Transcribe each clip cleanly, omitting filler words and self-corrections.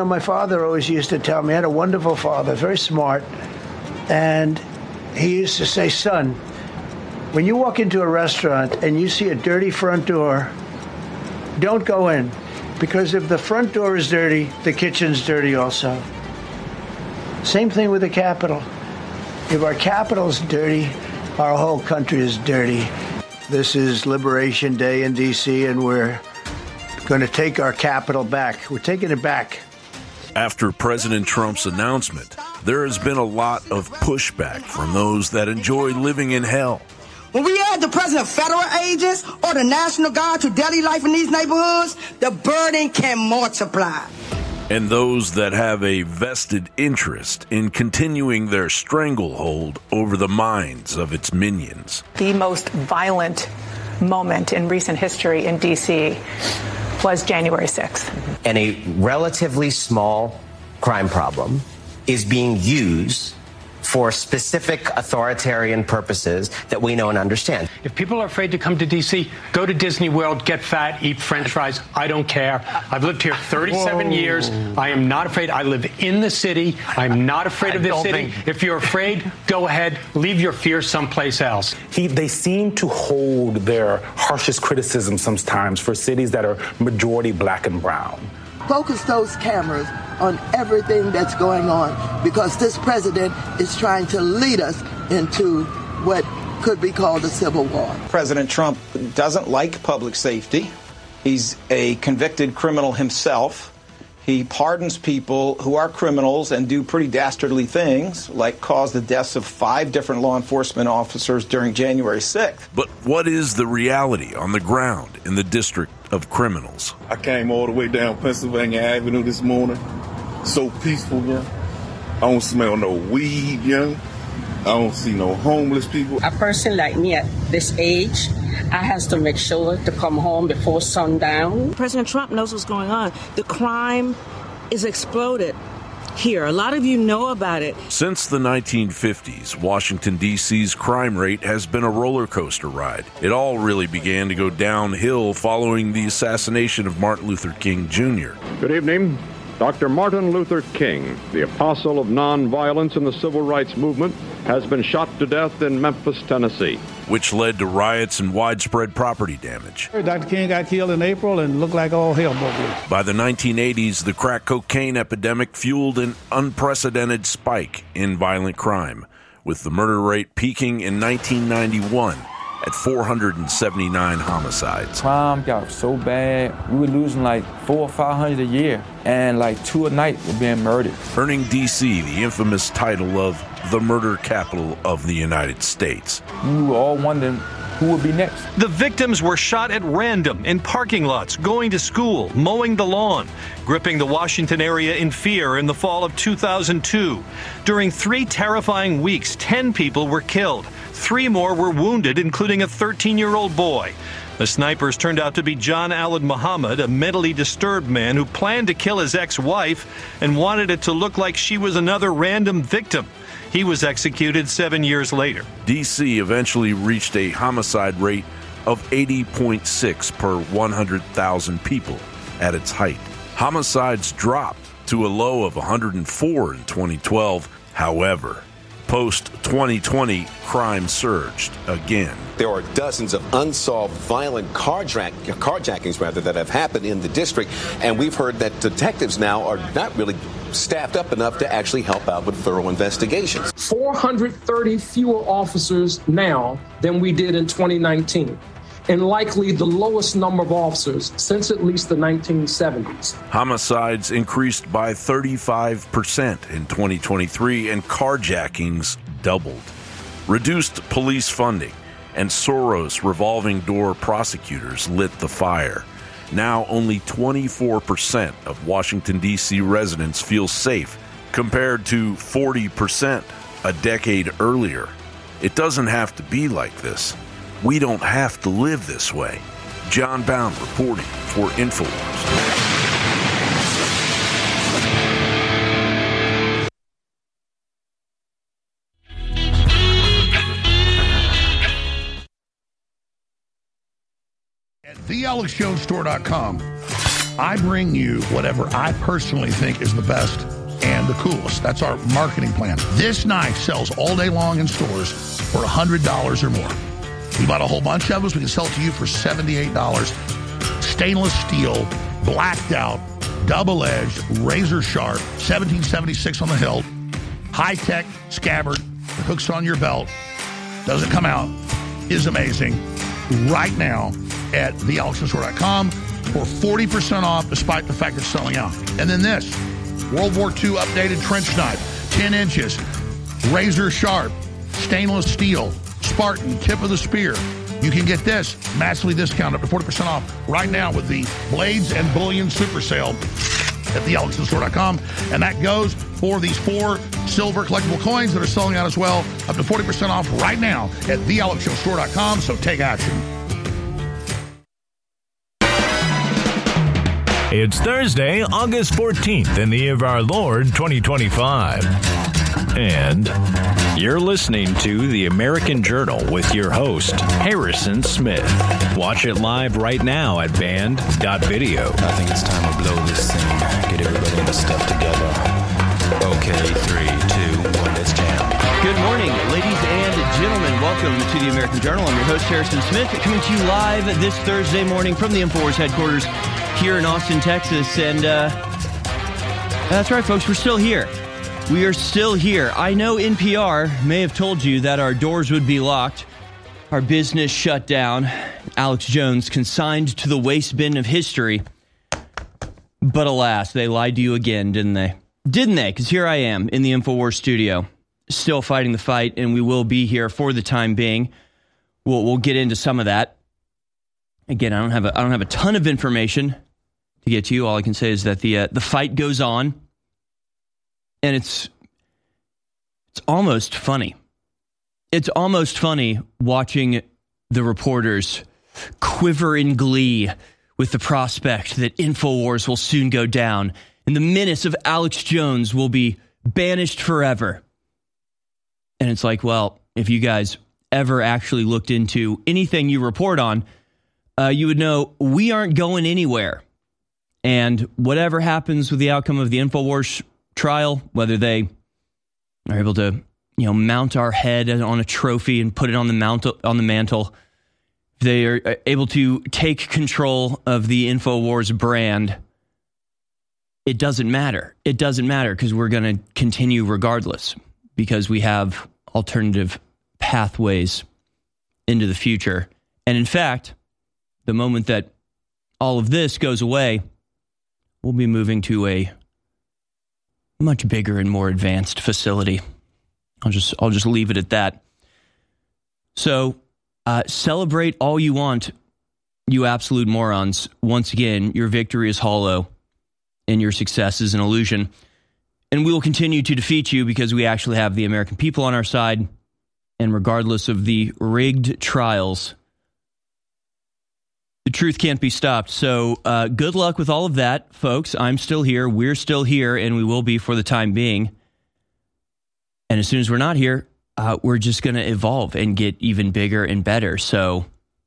my father always used to tell me, I had a wonderful father, very smart, and he used to say, son, when you walk into a restaurant and you see a dirty front door, don't go in, because if the front door is dirty, the kitchen's dirty also. Same thing with the Capitol. If our Capitol's dirty, our whole country is dirty. This is Liberation Day in D.C., and we're going to take our Capitol back. We're taking it back. After President Trump's announcement, there has been a lot of pushback from those that enjoy living in hell. When we add the presence of federal agents or the National Guard to daily life in these neighborhoods, the burden can multiply. And those that have a vested interest in continuing their stranglehold over the minds of its minions. The most violent moment in recent history in D.C. was January 6th. And a relatively small crime problem is being used for specific authoritarian purposes that we know and understand. If people are afraid to come to D.C., go to Disney World, get fat, eat French fries. I don't care. I've lived here 37 years. I am not afraid. I live in the city. I'm not afraid of this city. If you're afraid, go ahead. Leave your fear someplace else. They seem to hold their harshest criticism sometimes for cities that are majority black and brown. Focus those cameras on everything that's going on, because this president is trying to lead us into what could be called a civil war. President Trump doesn't like public safety. He's a convicted criminal himself. He pardons people who are criminals and do pretty dastardly things, like cause the deaths of 5 different law enforcement officers during January 6th. But what is the reality on the ground in the District of Criminals? I came all the way down Pennsylvania Avenue this morning. So peaceful, yeah. I don't smell no weed, yeah. I don't see no homeless people. A person like me at this age, I has to make sure to come home before sundown. President Trump knows what's going on. The crime is exploded here. A lot of you know about it. Since the 1950s, Washington, D.C.'s crime rate has been a roller coaster ride. It all really began to go downhill following the assassination of Martin Luther King Jr. Good evening. Dr. Martin Luther King, the apostle of nonviolence in the civil rights movement, has been shot to death in Memphis, Tennessee, which led to riots and widespread property damage. Dr. King got killed in April and looked like all hell broke loose. By the 1980s, the crack cocaine epidemic fueled an unprecedented spike in violent crime, with the murder rate peaking in 1991 at 479 homicides. Crime got so bad, we were losing like 400 or 500 a year, and like 2 a night were being murdered. Earning D.C. the infamous title of the murder capital of the United States. We were all wondering who would be next. The victims were shot at random in parking lots, going to school, mowing the lawn, gripping the Washington area in fear in the fall of 2002. During 3 terrifying weeks, 10 people were killed. 3 more were wounded, including a 13-year-old boy. The snipers turned out to be John Allen Muhammad, a mentally disturbed man who planned to kill his ex-wife and wanted it to look like she was another random victim. He was executed 7 years later. D.C. eventually reached a homicide rate of 80.6 per 100,000 people at its height. Homicides dropped to a low of 104 in 2012. However, post-2020, crime surged again. There are dozens of unsolved violent carjackings that have happened in the district, and we've heard that detectives now are not really staffed up enough to actually help out with thorough investigations. 430 fewer officers now than we did in 2019. And likely the lowest number of officers since at least the 1970s. Homicides increased by 35% in 2023, and carjackings doubled. Reduced police funding and Soros revolving door prosecutors lit the fire. Now only 24% of Washington, D.C. residents feel safe, compared to 40% a decade earlier. It doesn't have to be like this. We don't have to live this way. John Bound reporting for InfoWars. At TheAlexJonesStore.com. I bring you whatever I personally think is the best and the coolest. That's our marketing plan. This knife sells all day long in stores for $100 or more. We bought a whole bunch of us. We can sell it to you for $78. Stainless steel, blacked out, double-edged, razor sharp, 1776 on the hilt, high-tech scabbard, that hooks on your belt, doesn't come out, is amazing. Right now at thealexandstore.com for 40% off despite the fact it's selling out. And then this, World War II updated trench knife, 10 inches, razor sharp, stainless steel, Spartan, tip of the spear. You can get this massively discounted up to 40% off right now with the Blades and Bullion Super Sale at thealexandstore.com. And that goes for these 4 silver collectible coins that are selling out as well, up to 40% off right now at thealexandstore.com. So take action. It's Thursday, August 14th in the year of our Lord, 2025. And you're listening to The American Journal with your host, Harrison Smith. Watch it live right now at band.video. I think it's time to blow this thing. Get everybody in the stuff together. Okay, 3, 2, 1, let's jam. Good morning, ladies and gentlemen. Welcome to The American Journal. I'm your host, Harrison Smith, coming to you live this Thursday morning from the InfoWars headquarters here in Austin, Texas. And that's right, folks, we're still here. We are still here. I know NPR may have told you that our doors would be locked, our business shut down, Alex Jones consigned to the waste bin of history. But alas, they lied to you again, didn't they? Didn't they? Because here I am in the InfoWars studio, still fighting the fight, and we will be here for the time being. We'll get into some of that. Again, I don't have a ton of information to get to you. All I can say is that the fight goes on. And it's almost funny. It's almost funny watching the reporters quiver in glee with the prospect that InfoWars will soon go down and the menace of Alex Jones will be banished forever. And it's like, well, if you guys ever actually looked into anything you report on, you would know we aren't going anywhere. And whatever happens with the outcome of the InfoWars trial, whether they are able to, mount our head on a trophy and put it on the mantle, they are able to take control of the InfoWars brand. It doesn't matter. It doesn't matter because we're going to continue regardless because we have alternative pathways into the future. And in fact, the moment that all of this goes away, we'll be moving to a much bigger and more advanced facility. I'll just leave it at that. So celebrate all you want, you absolute morons. Once again, your victory is hollow and your success is an illusion. And we will continue to defeat you because we actually have the American people on our side. And regardless of the rigged trials, the truth can't be stopped. So good luck with all of that, folks. I'm still here. We're still here, and we will be for the time being. And as soon as we're not here, we're just going to evolve and get even bigger and better. So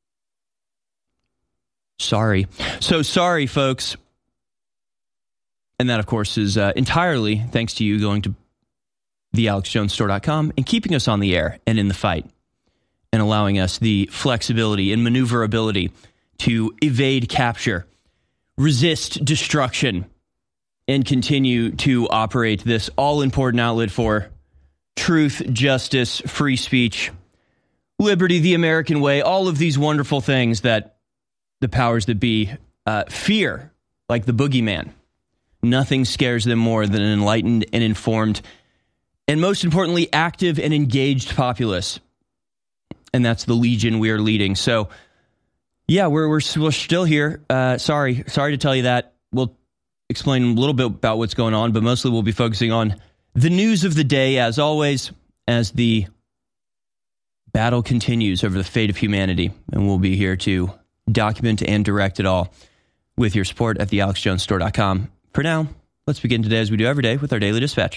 sorry. So sorry, folks. And that, of course, is entirely thanks to you going to thealexjonesstore.com and keeping us on the air and in the fight and allowing us the flexibility and maneuverability to evade capture, resist destruction, and continue to operate this all-important outlet for truth, justice, free speech, liberty, the American way, all of these wonderful things that the powers that be fear, like the boogeyman. Nothing scares them more than an enlightened and informed, and most importantly, active and engaged populace. And that's the legion we are leading. So, yeah, we're still here. Sorry to tell you that. We'll explain a little bit about what's going on, but mostly we'll be focusing on the news of the day, as always, as the battle continues over the fate of humanity. And we'll be here to document and direct it all with your support at thealexjonesstore.com. For now, let's begin today, as we do every day, with our Daily Dispatch.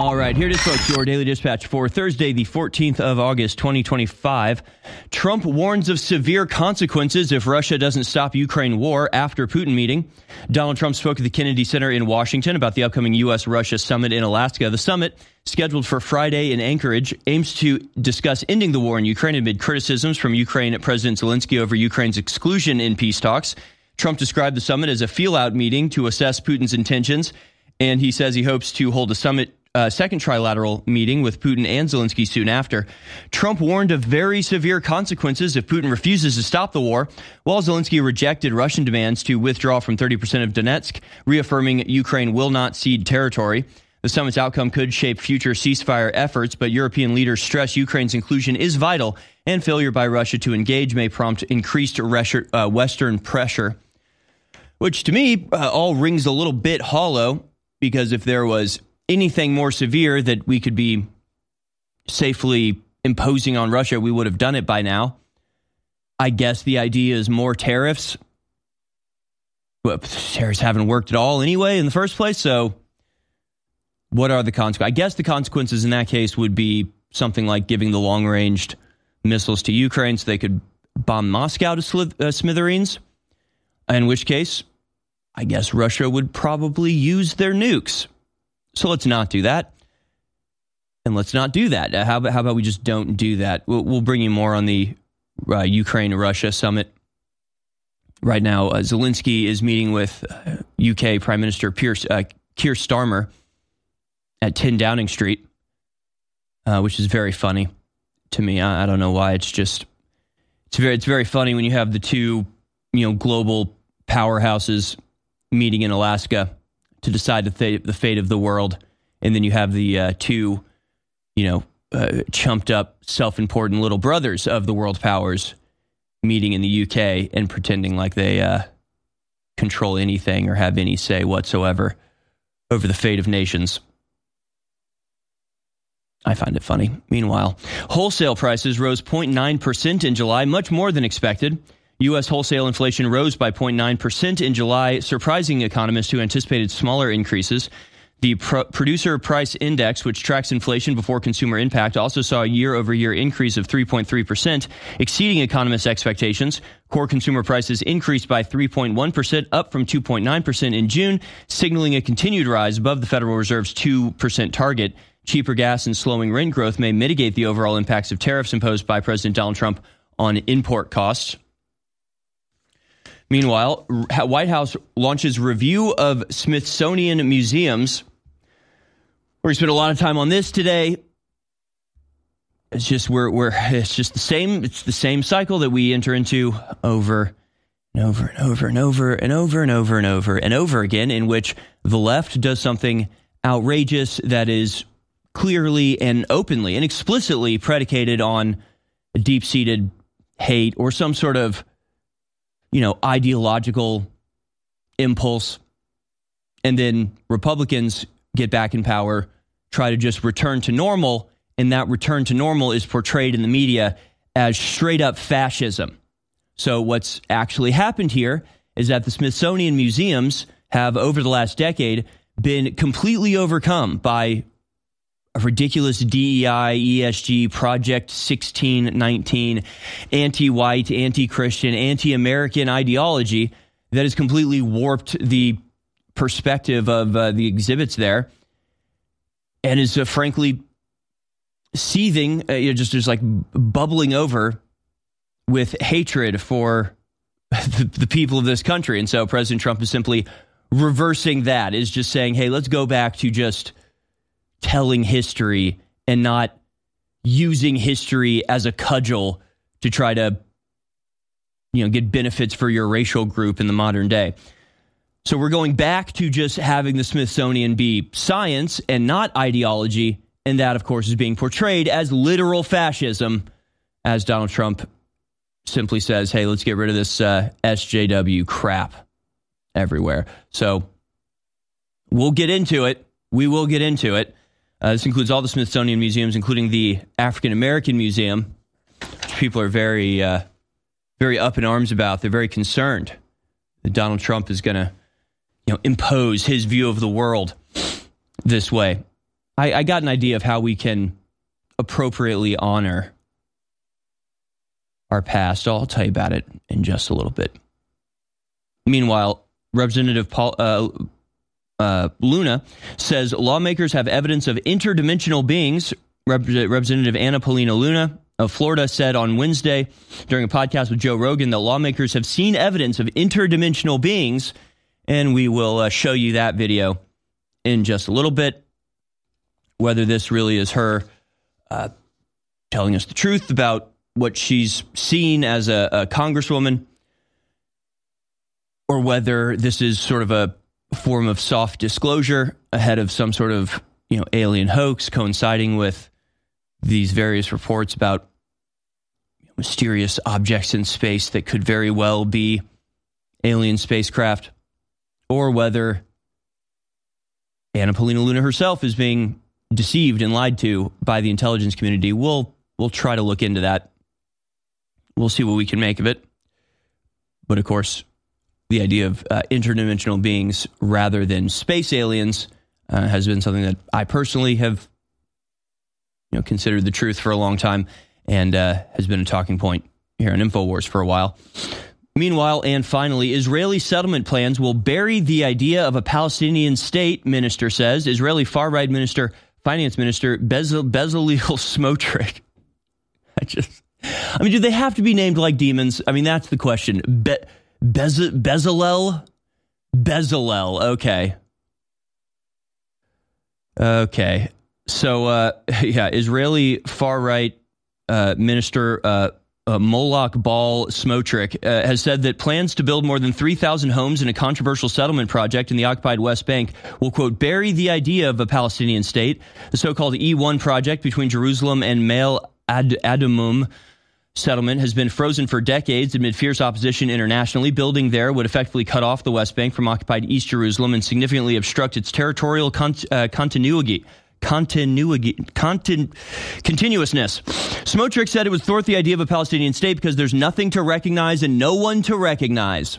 All right, here it is, folks, your Daily Dispatch for Thursday, the 14th of August, 2025. Trump warns of severe consequences if Russia doesn't stop Ukraine war after Putin meeting. Donald Trump spoke at the Kennedy Center in Washington about the upcoming U.S.-Russia summit in Alaska. The summit, scheduled for Friday in Anchorage, aims to discuss ending the war in Ukraine amid criticisms from Ukraine President Zelensky over Ukraine's exclusion in peace talks. Trump described the summit as a feel-out meeting to assess Putin's intentions, and he says he hopes to hold a second trilateral meeting with Putin and Zelensky soon after. Trump warned of very severe consequences if Putin refuses to stop the war, while Zelensky rejected Russian demands to withdraw from 30% of Donetsk, reaffirming Ukraine will not cede territory. The summit's outcome could shape future ceasefire efforts, but European leaders stress Ukraine's inclusion is vital, and failure by Russia to engage may prompt increased Western pressure, which to me all rings a little bit hollow, because if there was anything more severe that we could be safely imposing on Russia, we would have done it by now. I guess the idea is more tariffs. Well, tariffs haven't worked at all anyway in the first place, so what are the consequences? I guess the consequences in that case would be something like giving the long-ranged missiles to Ukraine so they could bomb Moscow to smithereens, in which case, I guess Russia would probably use their nukes. So let's not do that. And let's not do that. How about we just don't do that? We'll bring you more on the Ukraine-Russia summit. Right now, Zelensky is meeting with UK Prime Minister Keir Starmer at 10 Downing Street, which is very funny to me. I don't know why. It's very funny when you have the two, global powerhouses meeting in Alaska to decide the fate of the world, and then you have the two, chumped up, self-important little brothers of the world powers meeting in the UK and pretending like they control anything or have any say whatsoever over the fate of nations. I find it funny. Meanwhile, wholesale prices rose 0.9% in July, much more than expected. U.S. wholesale inflation rose by 0.9% in July, surprising economists who anticipated smaller increases. The Producer Price Index, which tracks inflation before consumer impact, also saw a year-over-year increase of 3.3%, exceeding economists' expectations. Core consumer prices increased by 3.1%, up from 2.9% in June, signaling a continued rise above the Federal Reserve's 2% target. Cheaper gas and slowing rent growth may mitigate the overall impacts of tariffs imposed by President Donald Trump on import costs. Meanwhile, White House launches review of Smithsonian museums. We're going to spend a lot of time on this today. It's just it's just the same. It's the same cycle that we enter into over and over and over and over and over and over and over and over again, in which the left does something outrageous that is clearly and openly and explicitly predicated on a deep-seated hate or some sort of ideological impulse, and then Republicans get back in power, try to just return to normal, and that return to normal is portrayed in the media as straight up fascism. So what's actually happened here is that the Smithsonian museums have, over the last decade, been completely overcome by a ridiculous DEI, ESG, Project 1619, anti-white, anti-Christian, anti-American ideology that has completely warped the perspective of the exhibits there, and is frankly seething, just like bubbling over with hatred for the people of this country. And so President Trump is simply reversing that, is just saying, hey, let's go back to just telling history and not using history as a cudgel to try to, get benefits for your racial group in the modern day. So we're going back to just having the Smithsonian be science and not ideology. And that, of course, is being portrayed as literal fascism, as Donald Trump simply says, hey, let's get rid of this SJW crap everywhere. So we'll get into it. We will get into it. This includes all the Smithsonian museums, including the African American Museum, which people are very, very up in arms about. They're very concerned that Donald Trump is going to, impose his view of the world this way. I got an idea of how we can appropriately honor our past. I'll tell you about it in just a little bit. Meanwhile, Representative Luna says lawmakers have evidence of interdimensional beings. Representative Anna Paulina Luna of Florida said on Wednesday during a podcast with Joe Rogan that lawmakers have seen evidence of interdimensional beings, and we will show you that video in just a little bit. Whether this really is her telling us the truth about what she's seen as a congresswoman, or whether this is sort of a form of soft disclosure ahead of some sort of alien hoax coinciding with these various reports about mysterious objects in space that could very well be alien spacecraft, or whether Anna Paulina Luna herself is being deceived and lied to by the intelligence community. We'll try to look into that. We'll see what we can make of it. But of course, the idea of interdimensional beings rather than space aliens has been something that I personally have considered the truth for a long time, and has been a talking point here on InfoWars for a while. Meanwhile, and finally, Israeli settlement plans will bury the idea of a Palestinian state, minister says. Israeli far-right finance minister Bezalel Smotrich. Do they have to be named like demons? That's the question. Bezalel? Okay. Okay. So, Israeli far-right minister Molach Bal Smotrich has said that plans to build more than 3,000 homes in a controversial settlement project in the occupied West Bank will, quote, bury the idea of a Palestinian state. The so-called E1 project between Jerusalem and Male Adumim settlement has been frozen for decades amid fierce opposition internationally. Building there would effectively cut off the West Bank from occupied East Jerusalem and significantly obstruct its territorial continuousness. Smotrich said it would thwart the idea of a Palestinian state because there's nothing to recognize and no one to recognize.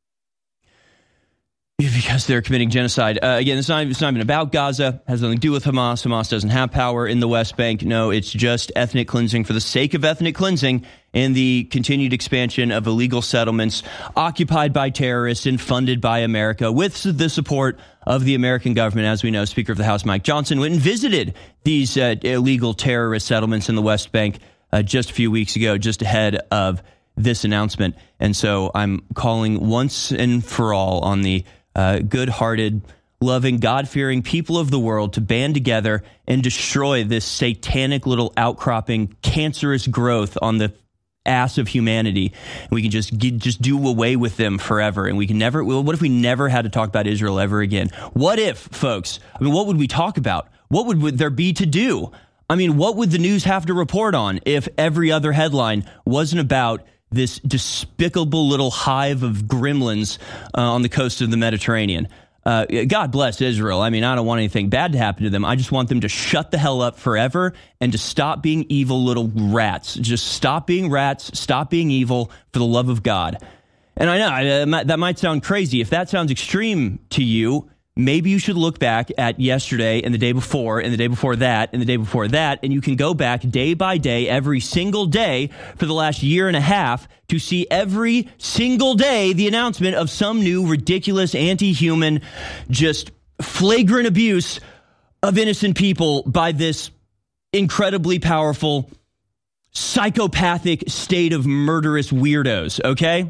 Because they're committing genocide. Again, it's not even about Gaza. It has nothing to do with Hamas. Hamas doesn't have power in the West Bank. No, it's just ethnic cleansing for the sake of ethnic cleansing and the continued expansion of illegal settlements occupied by terrorists and funded by America with the support of the American government. As we know, Speaker of the House Mike Johnson went and visited these illegal terrorist settlements in the West Bank just a few weeks ago, just ahead of this announcement. And so I'm calling once and for all on the good-hearted, loving, God-fearing people of the world to band together and destroy this satanic little outcropping, cancerous growth on the ass of humanity. And we can just do away with them forever. And we can never. What if we never had to talk about Israel ever again? What if, folks? What would we talk about? What would there be to do? What would the news have to report on if every other headline wasn't about this despicable little hive of gremlins on the coast of the Mediterranean? God bless Israel. I don't want anything bad to happen to them. I just want them to shut the hell up forever and to stop being evil little rats. Just stop being rats. Stop being evil for the love of God. And I know that might sound crazy. If that sounds extreme to you, maybe you should look back at yesterday and the day before and the day before that and the day before that, and you can go back day by day, every single day for the last year and a half to see every single day the announcement of some new ridiculous, anti-human, just flagrant abuse of innocent people by this incredibly powerful, psychopathic state of murderous weirdos, okay?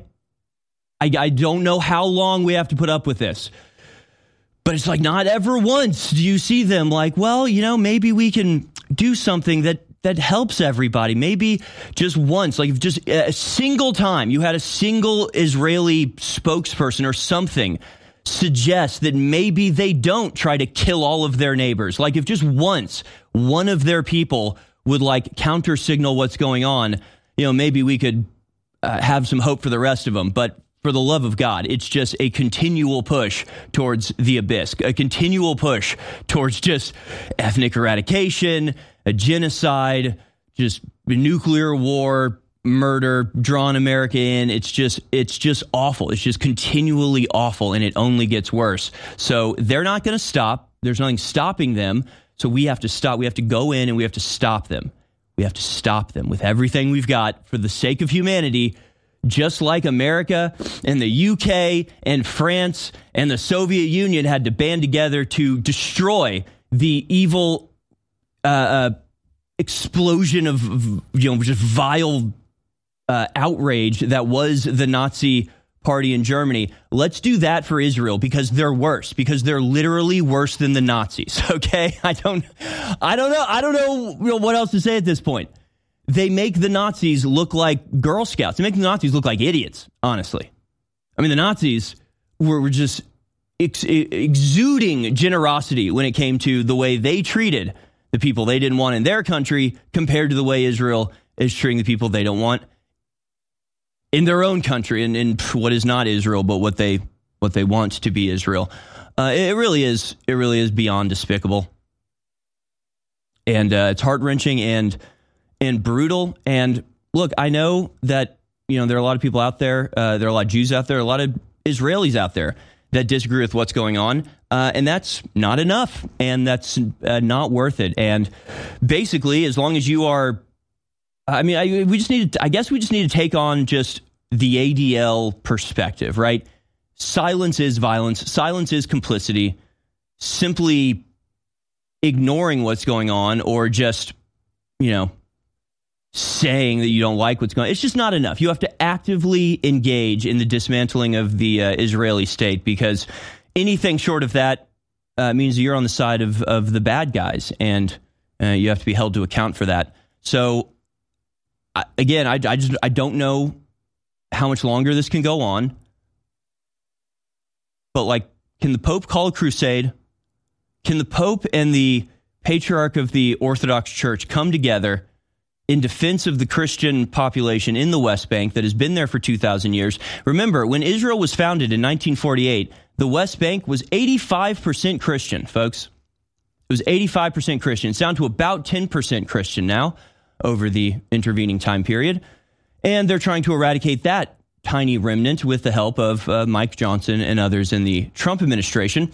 I don't know how long we have to put up with this. But it's like not ever once do you see them like, well, maybe we can do something that helps everybody. Maybe just once, like just a single time you had a single Israeli spokesperson or something suggest that maybe they don't try to kill all of their neighbors. Like if just once one of their people would counter signal what's going on, maybe we could have some hope for the rest of them. But for the love of God, it's just a continual push towards the abyss, a continual push towards just ethnic eradication, a genocide, just nuclear war, murder, drawing America in. It's just awful. It's just continually awful, and it only gets worse. So they're not going to stop. There's nothing stopping them. So we have to stop. We have to go in and we have to stop them. We have to stop them with everything we've got for the sake of humanity, just like America and the UK and France and the Soviet Union had to band together to destroy the evil explosion of just vile outrage that was the Nazi Party in Germany. Let's do that for Israel because they're worse, because they're literally worse than the Nazis. Okay, I don't know what else to say at this point. They make the Nazis look like Girl Scouts. They make the Nazis look like idiots. Honestly, I mean the Nazis were just exuding generosity when it came to the way they treated the people they didn't want in their country compared to the way Israel is treating the people they don't want in their own country and in what is not Israel, but what they want to be Israel. It really is beyond despicable, and it's heart-wrenching and brutal. And look, I know that there are a lot of people out there, there are a lot of Jews out there, a lot of Israelis out there that disagree with what's going on, and that's not enough, and that's not worth it. And basically, as long as you are. I mean, we just need to take on just the ADL perspective, right? Silence is violence. Silence is complicity. Simply ignoring what's going on or just, saying that you don't like what's going on, it's just not enough. You have to actively engage in the dismantling of the Israeli state, because anything short of that means you're on the side of the bad guys, and you have to be held to account for that. So, again, I don't know how much longer this can go on. But, can the Pope call a crusade? Can the Pope and the Patriarch of the Orthodox Church come together in defense of the Christian population in the West Bank that has been there for 2,000 years? Remember, when Israel was founded in 1948, the West Bank was 85% Christian, folks. It was 85% Christian. It's down to about 10% Christian now, over the intervening time period. And they're trying to eradicate that tiny remnant with the help of Mike Johnson and others in the Trump administration.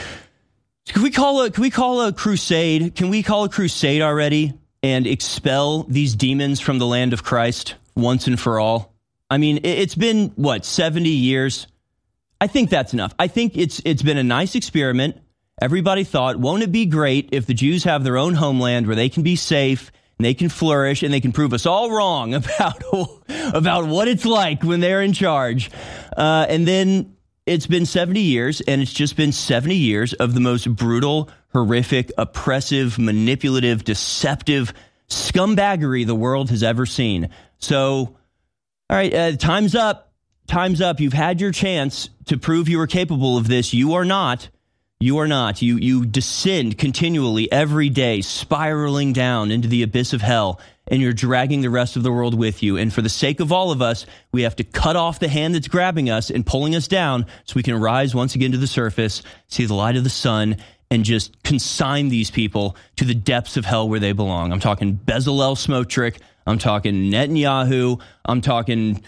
Can we call a crusade? Can we call a crusade already and expel these demons from the land of Christ once and for all? I mean, it's been, 70 years? I think that's enough. I think it's been a nice experiment. Everybody thought, won't it be great if the Jews have their own homeland where they can be safe and they can flourish and they can prove us all wrong about what it's like when they're in charge. And then it's been 70 years, and it's just been 70 years of the most brutal, horrific, oppressive, manipulative, deceptive scumbaggery the world has ever seen. So, all right, time's up. Time's up. You've had your chance to prove you are capable of this. You are not. You are not. You descend continually every day, spiraling down into the abyss of hell, and you're dragging the rest of the world with you. And for the sake of all of us, we have to cut off the hand that's grabbing us and pulling us down so we can rise once again to the surface, see the light of the sun, and just consign these people to the depths of hell where they belong. I'm talking Bezalel Smotrich. I'm talking Netanyahu. I'm talking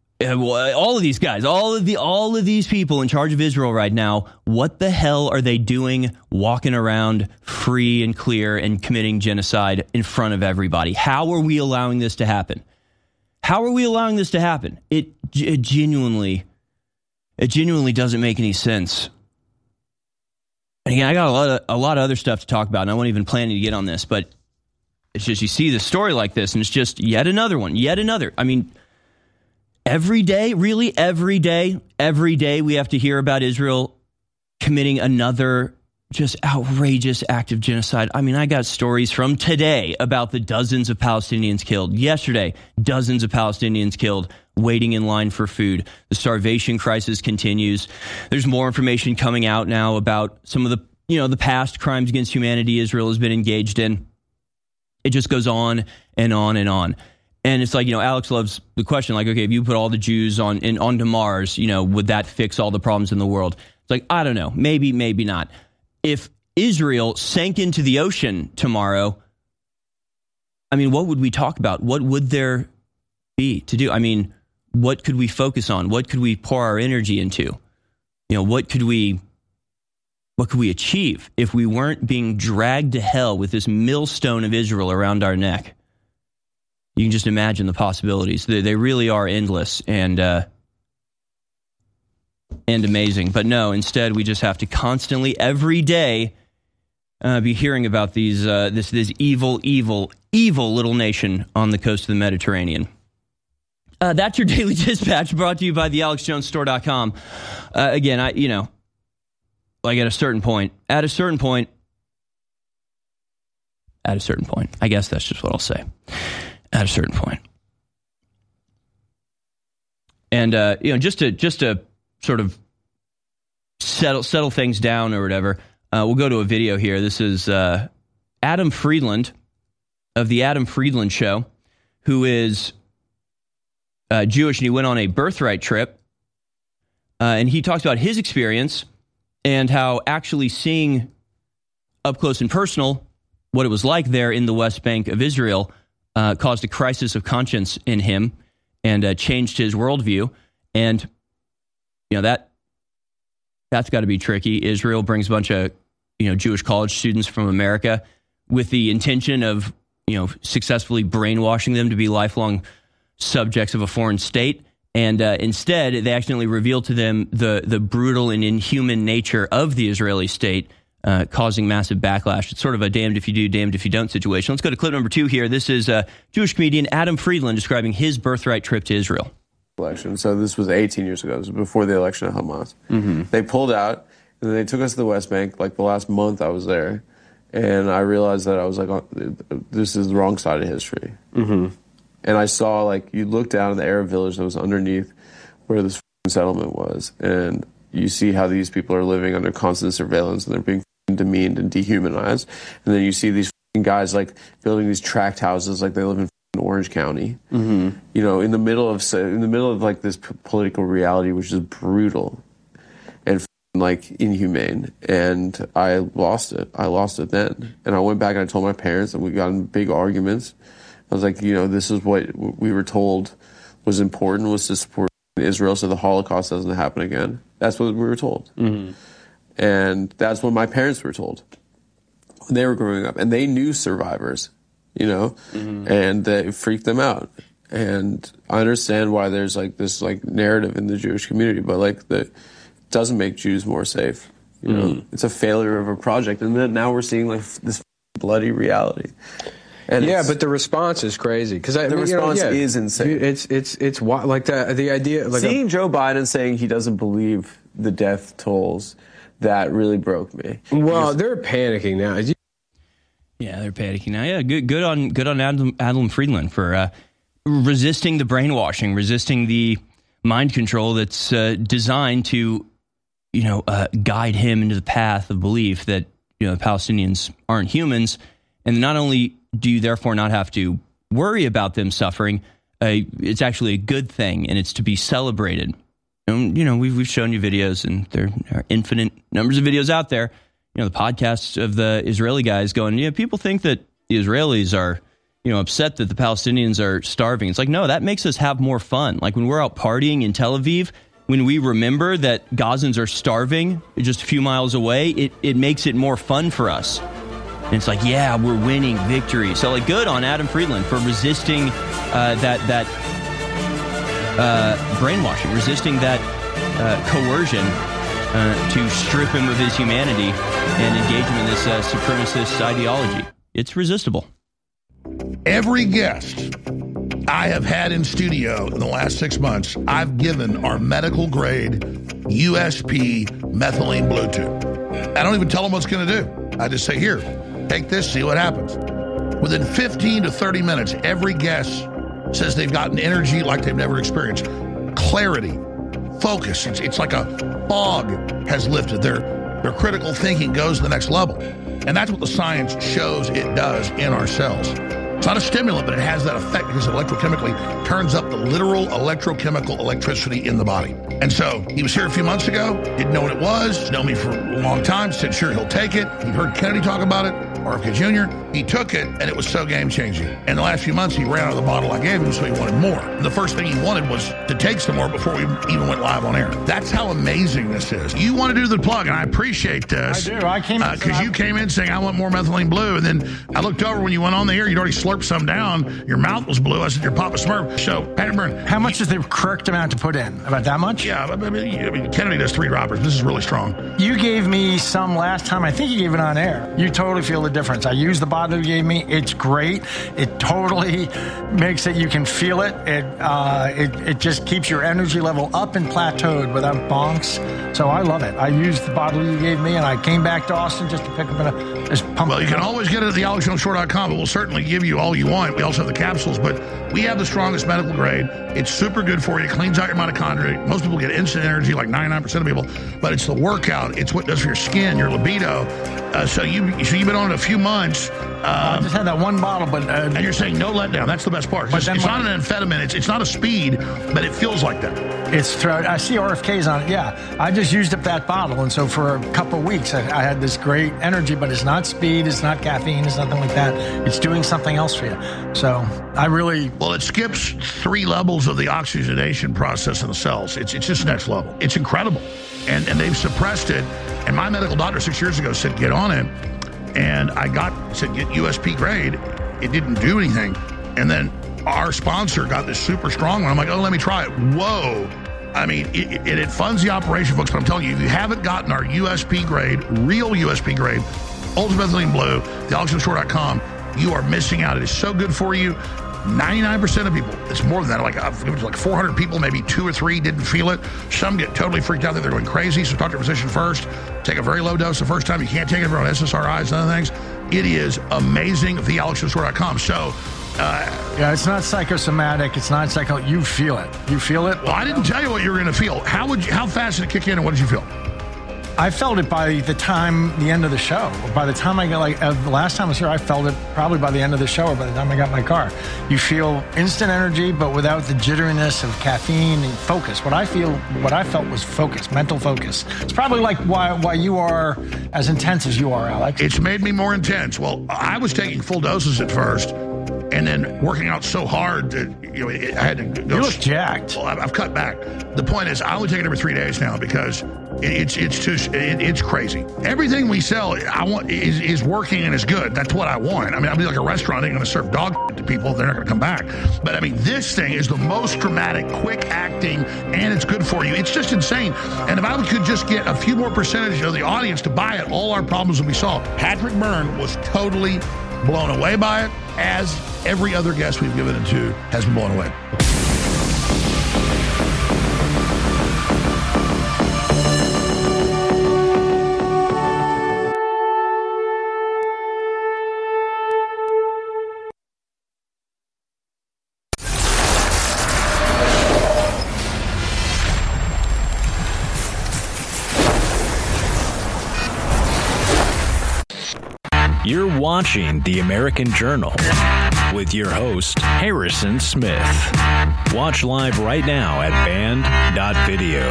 all of these guys, all of these people in charge of Israel right now. What the hell are they doing walking around free and clear and committing genocide in front of everybody? How are we allowing this to happen? How are we allowing this to happen? It genuinely doesn't make any sense. And again, I got a lot of other stuff to talk about, and I wasn't even planning to get on this, but it's just, you see the story like this, and it's just yet another one, yet another. I mean, every day, really every day we have to hear about Israel committing another just outrageous act of genocide. I mean, I got stories from today about the dozens of Palestinians killed. Yesterday, dozens of Palestinians killed waiting in line for food. The starvation crisis continues. There's more information coming out now about some of the past crimes against humanity Israel has been engaged in. It just goes on and on and on. And it's like, Alex loves the question, like, okay, if you put all the Jews onto Mars, would that fix all the problems in the world? It's like, I don't know. Maybe, maybe not. If Israel sank into the ocean tomorrow, I mean, what would we talk about? What would there be to do? I mean, what could we focus on? What could we pour our energy into? What could we what could we achieve if we weren't being dragged to hell with this millstone of Israel around our neck? You can just imagine the possibilities. They really are endless and amazing. But no, instead we just have to constantly, every day, be hearing about these this evil little nation on the coast of the Mediterranean. That's your Daily Dispatch, brought to you by the AlexJonesStore.com. Again, like at a certain point, I guess that's just what I'll say. At a certain point. And, just to sort of settle things down or whatever, we'll go to a video here. This is Adam Friedland of The Adam Friedland Show, who is Jewish, and he went on a birthright trip. And he talks about his experience and how actually seeing up close and personal what it was like there in the West Bank of Israel caused a crisis of conscience in him and changed his worldview. And, that's got to be tricky. Israel brings a bunch of, Jewish college students from America with the intention of, successfully brainwashing them to be lifelong subjects of a foreign state. And instead, they accidentally revealed to them the brutal and inhuman nature of the Israeli state, causing massive backlash. It's sort of a damned if you do, damned if you don't situation. Let's go to clip number 2 here. This is Jewish comedian Adam Friedland describing his birthright trip to Israel. Election. So this was 18 years ago. This was before the election of Hamas. Mm-hmm. They pulled out, and then they took us to the West Bank. Like the last month I was there, and I realized that I was like, oh, this is the wrong side of history. Mm-hmm. And I saw, you look down at the Arab village that was underneath where this settlement was, and you see how these people are living under constant surveillance, and they're being demeaned and dehumanized. And then you see these guys, building these tract houses like they live in Orange County, Mm-hmm. in the middle of this political reality, which is brutal and inhumane. And I lost it then. And I went back and I told my parents, and we got in big arguments. I was like, this is what we were told was important, was to support Israel so the Holocaust doesn't happen again. That's what we were told. Mm-hmm. And that's what my parents were told when they were growing up. And they knew survivors, Mm-hmm. and it freaked them out. And I understand why there's this narrative in the Jewish community, but that doesn't make Jews more safe. It's a failure of a project. And then now we're seeing this bloody reality. And but the response is crazy because the response is insane. It's the idea. Seeing Joe Biden saying he doesn't believe the death tolls, that really broke me. Well, they're panicking now. Yeah, they're panicking now. Yeah, good on Adam Friedland for resisting the brainwashing, resisting the mind control that's designed to, guide him into the path of belief that the Palestinians aren't humans, and not only do you therefore not have to worry about them suffering, it's actually a good thing, and it's to be celebrated. And, we've shown you videos, and there are infinite numbers of videos out there. The podcasts of the Israeli guys going, people think that the Israelis are, upset that the Palestinians are starving. It's no, that makes us have more fun. When we're out partying in Tel Aviv, when we remember that Gazans are starving just a few miles away, it makes it more fun for us. And it's yeah, we're winning victory. So good on Adam Friedland for resisting that brainwashing, resisting that coercion to strip him of his humanity and engage him in this supremacist ideology. It's resistible. Every guest I have had in studio in the last 6 months, I've given our medical grade USP methylene Bluetooth. I don't even tell them what's going to do. I just say, here, take this, see what happens. Within 15 to 30 minutes, every guest says they've gotten energy like they've never experienced. Clarity, focus. It's like a fog has lifted. Their critical thinking goes to the next level. And that's what the science shows it does in our cells. It's not a stimulant, but it has that effect because it electrochemically turns up the literal electrochemical electricity in the body. And so he was here a few months ago, didn't know what it was, known me for a long time, said sure he'll take it. He'd heard Kennedy talk about it, RFK Jr., He took it, and it was so game-changing. And the last few months, he ran out of the bottle I gave him, so he wanted more. And the first thing he wanted was to take some more before we even went live on air. That's how amazing this is. You want to do the plug, and I appreciate this. I do. I came in because you came in saying, I want more methylene blue, and then I looked over when you went on the air, you'd already slurped some down. Your mouth was blue. I said, you're Papa Smurf. So, Patrick Byrne. How much is the correct amount to put in? About that much? Yeah, I mean, Kennedy does 3 droppers. This is really strong. You gave me some last time. I think you gave it on air. You totally feel the difference. I used the bottle you gave me. It's great. It totally makes it, you can feel it. It just keeps your energy level up and plateaued without bonks. So I love it. I used the bottle you gave me, and I came back to Austin just to pick up this pump. Well, you can always get it at thealexjoneshow.com, but we'll certainly give you all you want. We also have the capsules, but we have the strongest medical grade. It's super good for you. It cleans out your mitochondria. Most people get instant energy, like 99% of people, but it's the workout. It's what it does for your skin, your libido. So you've been on it a few months. I just had that one bottle, but... and you're saying no letdown. That's the best part. It's not an amphetamine. It's not a speed, but it feels like that. I see RFKs on it, yeah. I just used up that bottle, and so for a couple of weeks, I had this great energy, but it's not speed, it's not caffeine, it's nothing like that. It's doing something else for you. So I really... Well, it skips 3 levels of the oxygenation process in the cells. It's just next level. It's incredible. And they've suppressed it. And my medical doctor 6 years ago said, get on it. And said, get USP grade. It didn't do anything. And then our sponsor got this super strong one. I'm like, oh, let me try it. Whoa. I mean, it funds the operation, folks. But I'm telling you, if you haven't gotten our USP grade, real USP grade, Ultimate Methylene Blue, thealexjoneshow.com, you are missing out. It is so good for you. 99% of people, it's more than that, it was like 400 people, maybe 2 or 3 didn't feel it. Some get totally freaked out that they're going crazy, so talk to your physician first. Take a very low dose the first time. You can't take it on SSRIs and other things. It is amazing at thealexjoneshow.com. So, yeah, it's not psychosomatic. It's not psycho. You feel it. You feel it. Well, I didn't tell you what you were going to feel. How fast did it kick in, and what did you feel? I felt it by the end of the show. By the time I got, the last time I was here, I felt it probably by the end of the show or by the time I got in my car. You feel instant energy, but without the jitteriness of caffeine and focus. What I felt was focus, mental focus. It's probably like why you are as intense as you are, Alex. It's made me more intense. Well, I was taking full doses at first, and then working out so hard that I had to go. You look jacked. Well, I've cut back. The point is, I only take it every 3 days now because it's crazy. Everything we sell, I want is working and is good. That's what I want. I mean, I'll be like a restaurant. They're going to serve dog to people. They're not going to come back. But I mean, this thing is the most dramatic, quick acting, and it's good for you. It's just insane. And if I could just get a few more percentage of the audience to buy it, all our problems would be solved. Patrick Byrne was totally blown away by it, as every other guest we've given it to has been blown away. You're watching The American Journal with your host, Harrison Smith. Watch live right now at band.video.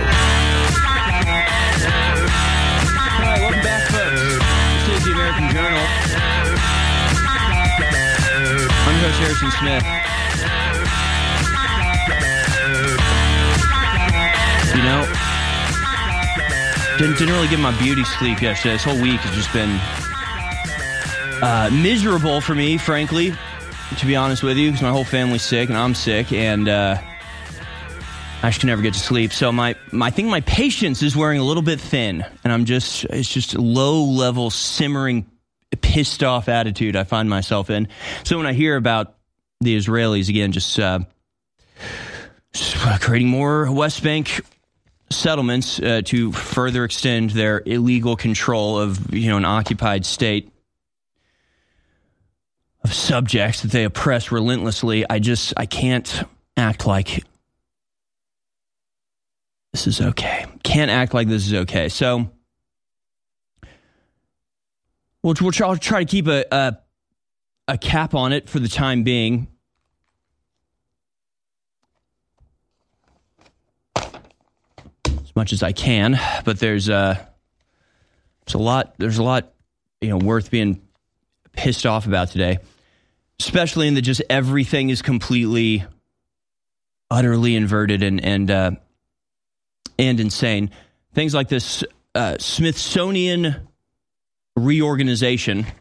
All right, welcome back, folks. This is The American Journal. I'm your host, Harrison Smith. You know, didn't really get my beauty sleep yesterday. This whole week has just been miserable for me, frankly, to be honest with you, because my whole family's sick and I'm sick, and I just can never get to sleep. So I think my patience is wearing a little bit thin, and it's just a low-level, simmering, pissed-off attitude I find myself in. So when I hear about the Israelis, again, just creating more West Bank settlements to further extend their illegal control of, an occupied state, of subjects that they oppress relentlessly, I can't act like this is okay. Can't act like this is okay. So we'll try to keep a cap on it for the time being. As much as I can, but there's a lot worth being pissed off about today, especially in that just everything is completely, utterly inverted and insane. Things like this Smithsonian reorganization,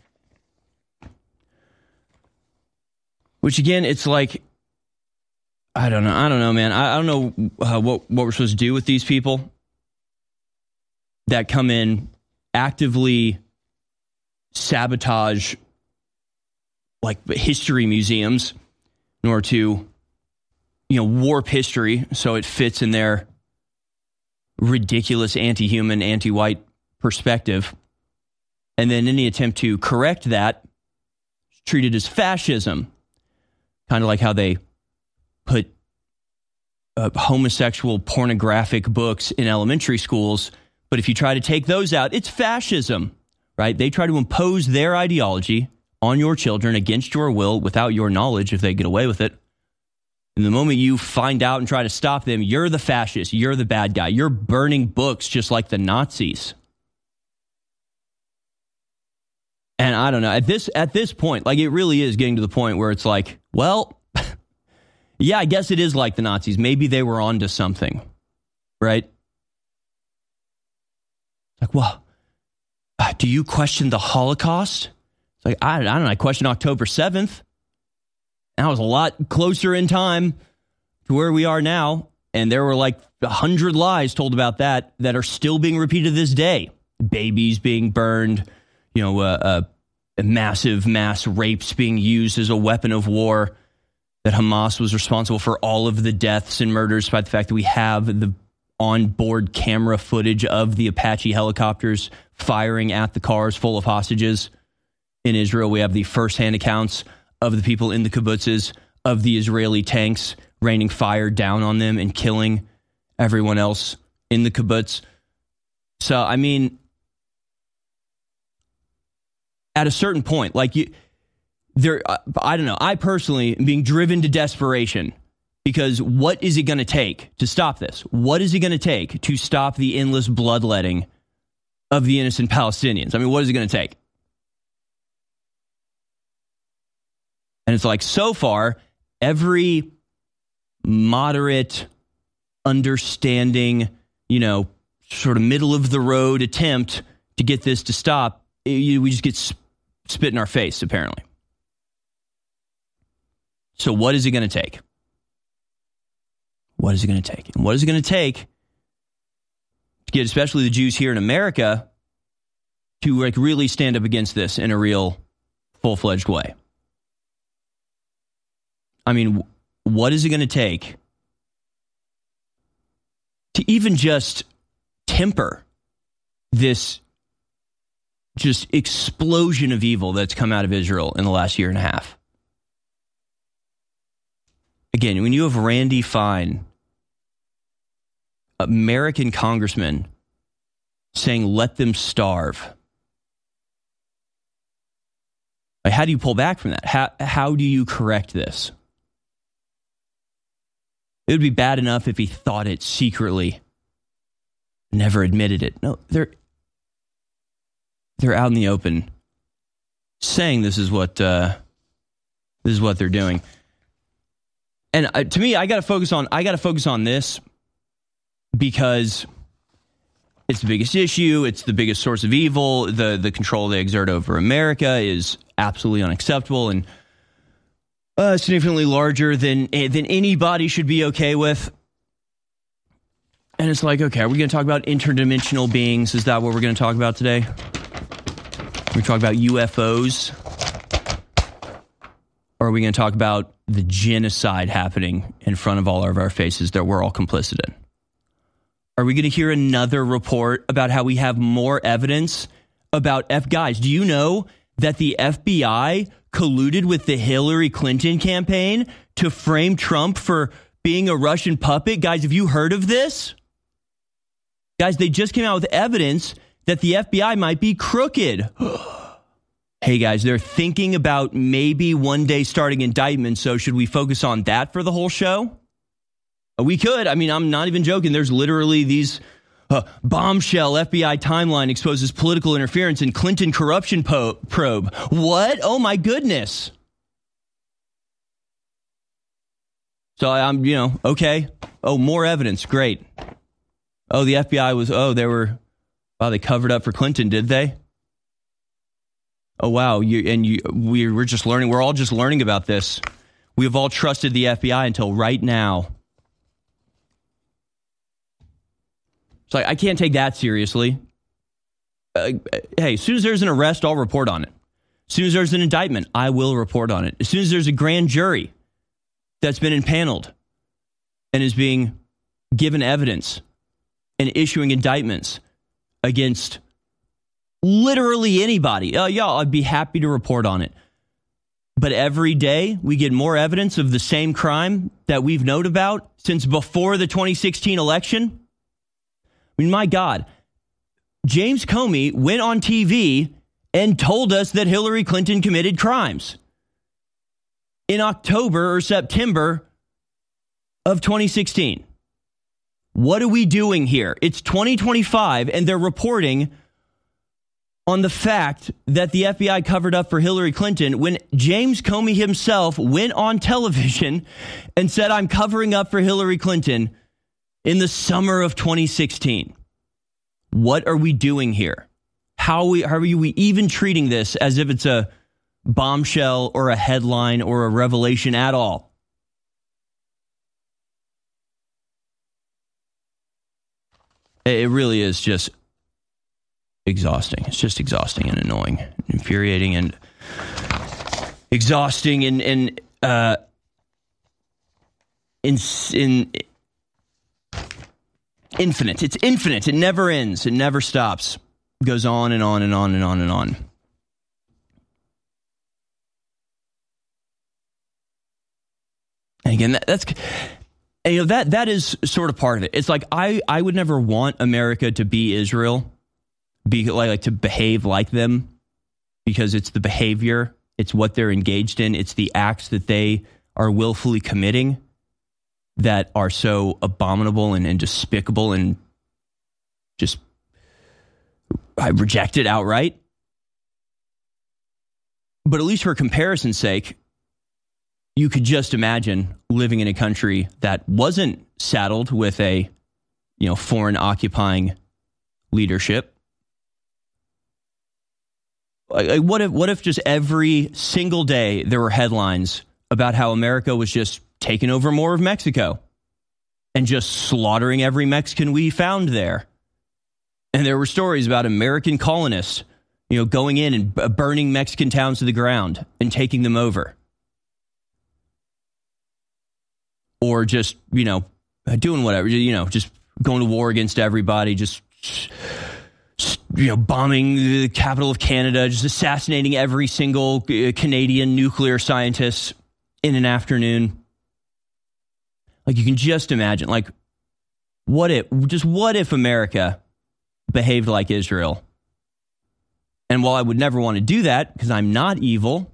which again, it's like, I don't know, man. I don't know what we're supposed to do with these people that come in, actively sabotage like history museums in order to, warp history so it fits in their ridiculous anti-human, anti-white perspective. And then any attempt to correct that is treated as fascism. Kind of like how they put homosexual pornographic books in elementary schools. But if you try to take those out, it's fascism, right? They try to impose their ideology on your children against your will without your knowledge if they get away with it. And the moment you find out and try to stop them, you're the fascist. You're the bad guy. You're burning books just like the Nazis. And I don't know, at this point, like it really is getting to the point where it's like, well, yeah, I guess it is like the Nazis. Maybe they were onto something, right? Like, well, do you question the Holocaust? It's like, I don't know. I question October 7th. That was a lot closer in time to where we are now. And there were like 100 lies told about that are still being repeated this day. Babies being burned, massive mass rapes being used as a weapon of war, that Hamas was responsible for all of the deaths and murders, despite the fact that we have the onboard camera footage of the Apache helicopters firing at the cars full of hostages in Israel. We have the firsthand accounts of the people in the kibbutzes, of the Israeli tanks raining fire down on them and killing everyone else in the kibbutz. So, I mean, at a certain point, like I don't know, I personally am being driven to desperation because what is it going to take to stop this? What is it going to take to stop the endless bloodletting of the innocent Palestinians? I mean, what is it going to take? And it's like, so far, every moderate, understanding, sort of middle of the road attempt to get this to stop, we just get spit in our face, apparently. So what is it going to take? What is it going to take? And what is it going to take to get especially the Jews here in America to really stand up against this in a real full-fledged way? I mean, what is it going to take to even just temper this just explosion of evil that's come out of Israel in the last year and a half? Again, when you have Randy Fine, American congressman, saying, let them starve. Like, how do you pull back from that? How do you correct this? It would be bad enough if he thought it secretly, never admitted it. No, they're out in the open saying this is what they're doing. And to me, I got to focus on this because it's the biggest issue. It's the biggest source of evil. The control they exert over America is absolutely unacceptable and significantly larger than anybody should be okay with. And it's like, okay, are we going to talk about interdimensional beings? Is that what we're going to talk about today? We're talk about UFOs? Or are we going to talk about the genocide happening in front of all of our faces that we're all complicit in? Are we going to hear another report about how we have more evidence about guys, do you know that the FBI colluded with the Hillary Clinton campaign to frame Trump for being a Russian puppet? Guys, have you heard of this? Guys, they just came out with evidence that the FBI might be crooked. Hey, guys, they're thinking about maybe one day starting indictments, so should we focus on that for the whole show? We could. I mean, I'm not even joking. There's literally these Bombshell FBI timeline exposes political interference in Clinton corruption probe. What? Oh, my goodness. So I'm, okay. Oh, more evidence. Great. Oh, the FBI was, they covered up for Clinton, did they? Oh, wow. We're just learning. We're all just learning about this. We have all trusted the FBI until right now. It's like, I can't take that seriously. Hey, as soon as there's an arrest, I'll report on it. As soon as there's an indictment, I will report on it. As soon as there's a grand jury that's been impaneled and is being given evidence and issuing indictments against literally anybody, I'd be happy to report on it. But every day we get more evidence of the same crime that we've known about since before the 2016 election. I mean, my God, James Comey went on TV and told us that Hillary Clinton committed crimes in October or September of 2016. What are we doing here? It's 2025, and they're reporting on the fact that the FBI covered up for Hillary Clinton when James Comey himself went on television and said, I'm covering up for Hillary Clinton in the summer of 2016. What are we doing here? How are we even treating this as if it's a bombshell or a headline or a revelation at all? It really is just exhausting. It's just exhausting and annoying, infuriating and exhausting and infinite. It's infinite. It never ends. It never stops. It goes on and on and on and on and on. And again, that is sort of part of it. It's like I would never want America to be Israel, be like to behave like them, because it's the behavior, it's what they're engaged in, it's the acts that they are willfully committing that are so abominable and despicable and just I reject it outright. But at least for comparison's sake, you could just imagine living in a country that wasn't saddled with a, foreign occupying leadership. Like, what if just every single day there were headlines about how America was just taking over more of Mexico and just slaughtering every Mexican we found there? And there were stories about American colonists, going in and burning Mexican towns to the ground and taking them over. Or just, doing whatever, just going to war against everybody, just bombing the capital of Canada, just assassinating every single Canadian nuclear scientist in an afternoon. Like, you can just imagine, like, what if America behaved like Israel? And while I would never want to do that, because I'm not evil,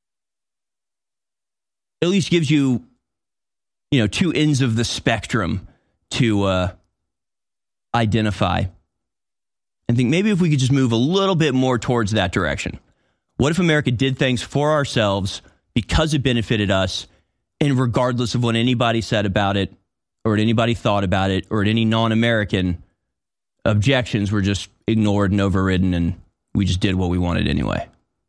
it at least gives you, two ends of the spectrum to identify. And think maybe if we could just move a little bit more towards that direction. What if America did things for ourselves because it benefited us, and regardless of what anybody said about it, or what anybody thought about it, or any non-American objections were just ignored and overridden, and we just did what we wanted anyway?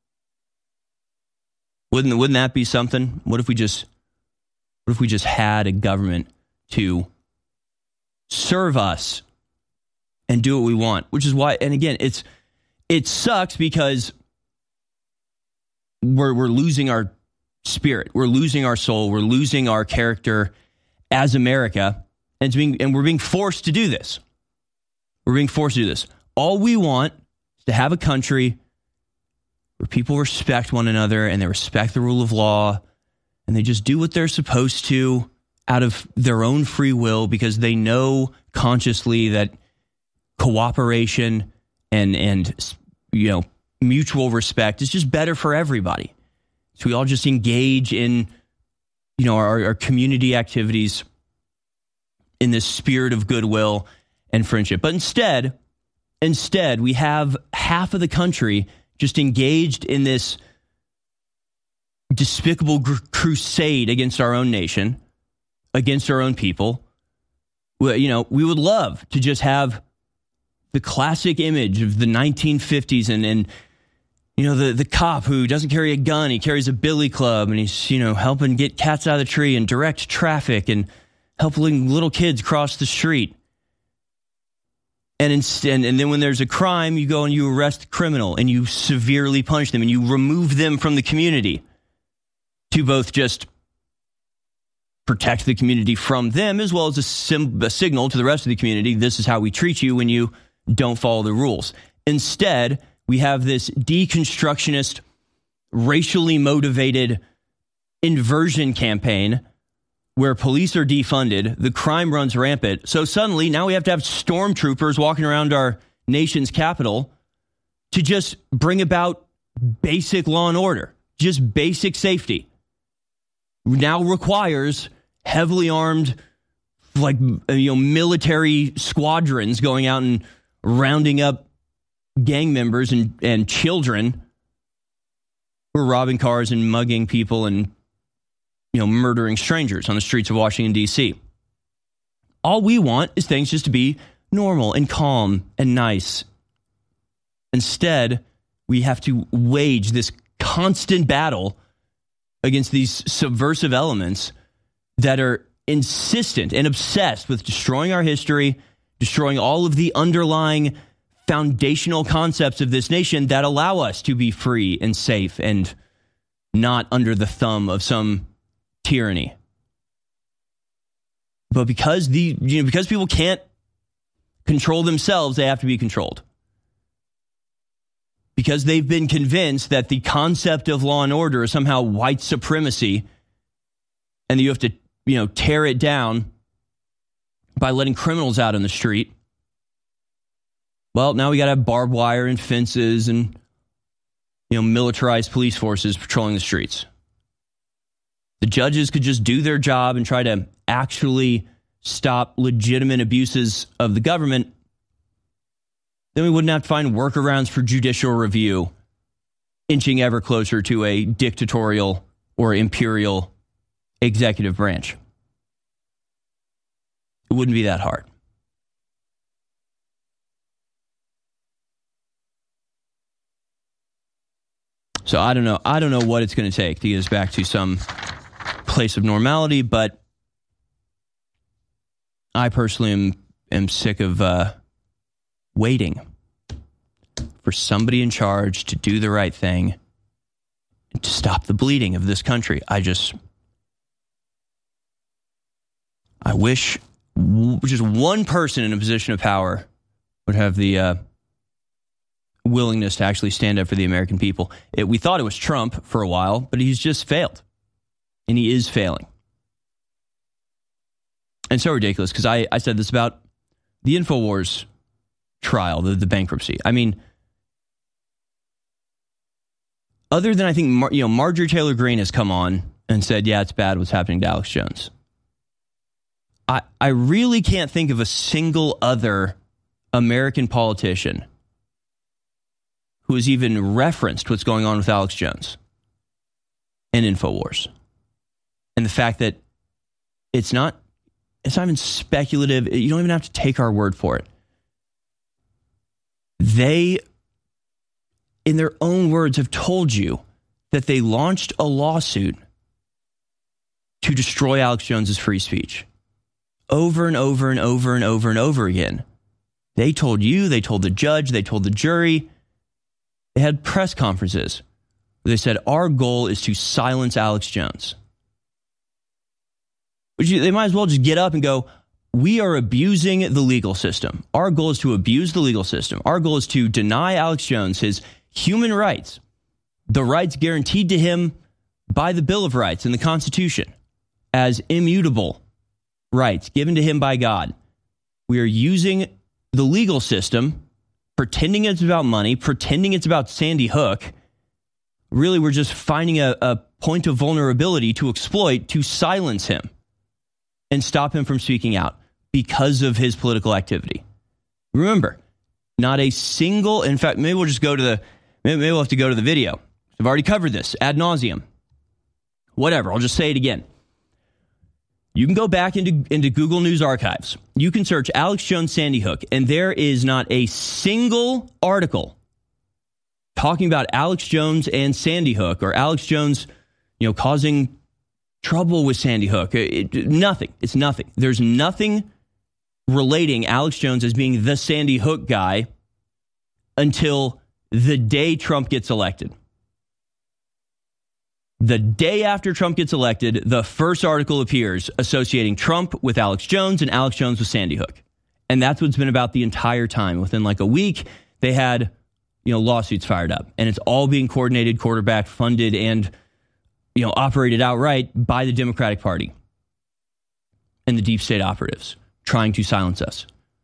Wouldn't that be something? What if we just had a government to serve us and do what we want? Which is why, and again, it sucks because we're losing our spirit, we're losing our soul, we're losing our character as America, and we're being forced to do this. We're being forced to do this. All we want is to have a country where people respect one another and they respect the rule of law, and they just do what they're supposed to out of their own free will, because they know consciously that cooperation and mutual respect is just better for everybody. So we all just engage in our community activities in this spirit of goodwill, and friendship. But instead, we have half of the country just engaged in this despicable crusade against our own nation, against our own people. We would love to just have the classic image of the 1950s and the cop who doesn't carry a gun, he carries a billy club, and he's, helping get cats out of the tree and direct traffic and helping little kids cross the street. And then when there's a crime, you go and you arrest the criminal and you severely punish them and you remove them from the community to both just protect the community from them as well as a signal to the rest of the community, this is how we treat you when you don't follow the rules. Instead, we have this deconstructionist, racially motivated inversion campaign where police are defunded, the crime runs rampant. So suddenly, now we have to have stormtroopers walking around our nation's capital to just bring about basic law and order, just basic safety. Now requires heavily armed, military squadrons going out and rounding up gang members and children who are robbing cars and mugging people and murdering strangers on the streets of Washington, D.C. All we want is things just to be normal and calm and nice. Instead, we have to wage this constant battle against these subversive elements that are insistent and obsessed with destroying our history, destroying all of the underlying foundational concepts of this nation that allow us to be free and safe and not under the thumb of some tyranny. But because people can't control themselves, they have to be controlled. Because they've been convinced that the concept of law and order is somehow white supremacy, and that you have to, tear it down by letting criminals out on the street. Well, now we got to have barbed wire and fences and, militarized police forces patrolling the streets. The judges could just do their job and try to actually stop legitimate abuses of the government. Then we wouldn't have to find workarounds for judicial review, inching ever closer to a dictatorial or imperial executive branch. It wouldn't be that hard. So I don't know what it's going to take to get us back to some place of normality, but I personally am sick of waiting for somebody in charge to do the right thing and to stop the bleeding of this country. I wish just one person in a position of power would have the willingness to actually stand up for the American people. We thought it was Trump for a while, but he's just failed. And he is failing. And so ridiculous, because I said this about the InfoWars trial, the bankruptcy. I mean, other than I think Marjorie Taylor Greene has come on and said, yeah, it's bad what's happening to Alex Jones. I really can't think of a single other American politician who has even referenced what's going on with Alex Jones and InfoWars. And the fact that it's not even speculative. You don't even have to take our word for it. They, in their own words, have told you that they launched a lawsuit to destroy Alex Jones's free speech. Over and over and over and over and over again. They told you, they told the judge, they told the jury. They had press conferences where they said, our goal is to silence Alex Jones. They might as well just get up and go, we are abusing the legal system. Our goal is to abuse the legal system. Our goal is to deny Alex Jones his human rights, the rights guaranteed to him by the Bill of Rights and the Constitution as immutable rights given to him by God. We are using the legal system, pretending it's about money, pretending it's about Sandy Hook. Really, we're just finding a point of vulnerability to exploit to silence him and stop him from speaking out because of his political activity. Remember, not a single, in fact, maybe we'll have to go to the video. I've already covered this ad nauseum. Whatever, I'll just say it again. You can go back into Google News archives. You can search Alex Jones Sandy Hook, and there is not a single article talking about Alex Jones and Sandy Hook, or Alex Jones, causing trouble with Sandy Hook. Nothing. It's nothing. There's nothing relating Alex Jones as being the Sandy Hook guy until the day Trump gets elected. The day after Trump gets elected, the first article appears associating Trump with Alex Jones and Alex Jones with Sandy Hook. And that's what's been about the entire time. Within like a week, they had, lawsuits fired up. And it's all being coordinated, quarterbacked, funded, and, operated outright by the Democratic Party and the deep state operatives trying to silence us.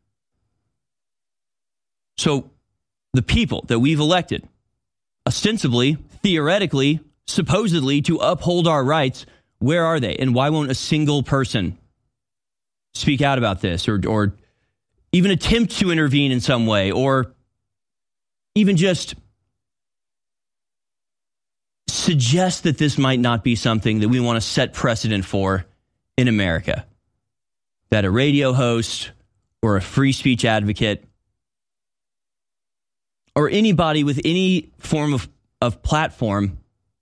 So the people that we've elected, ostensibly, theoretically, supposedly to uphold our rights, where are they? And why won't a single person speak out about this or even attempt to intervene in some way, or even just suggest that this might not be something that we want to set precedent for in America? That a radio host or a free speech advocate or anybody with any form of platform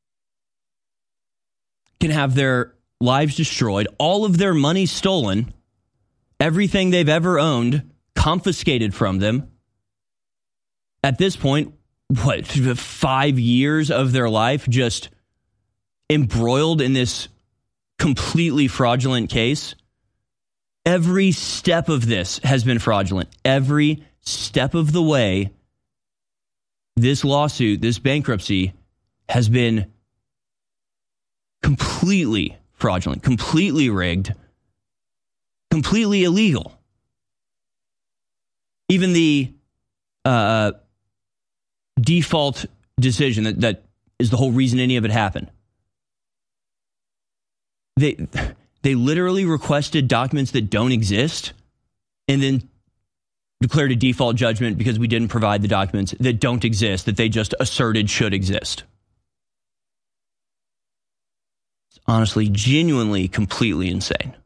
can have their lives destroyed, all of their money stolen, everything they've ever owned confiscated from them. At this point, 5 years of their life just embroiled in this completely fraudulent case. Every step of this has been fraudulent. Every step of the way, this lawsuit, this bankruptcy has been completely fraudulent, completely rigged, completely illegal. Even the default decision that is the whole reason any of it happened. They literally requested documents that don't exist and then declared a default judgment because we didn't provide the documents that don't exist, that they just asserted should exist. It's honestly, genuinely, completely insane.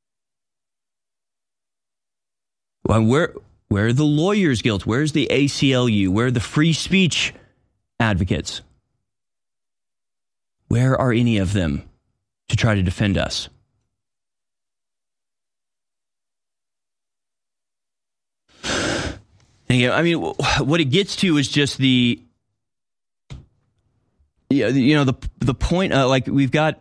Well, where are the lawyers' guilds? Where's the ACLU? Where are the free speech advocates? Where are any of them to try to defend us? And, I mean, what it gets to is just the point. Like, we've got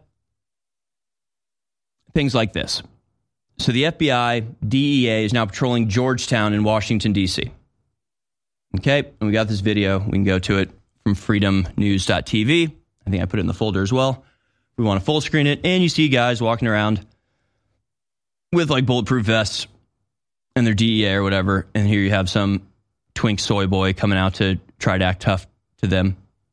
things like this. So the FBI, DEA is now patrolling Georgetown in Washington, D.C. Okay, and we got this video. We can go to it from freedomnews.tv. I think I put it in the folder as well. We want to full screen it, and you see guys walking around with like bulletproof vests and their DEA or whatever, and here you have some twink soy boy coming out to try to act tough to them.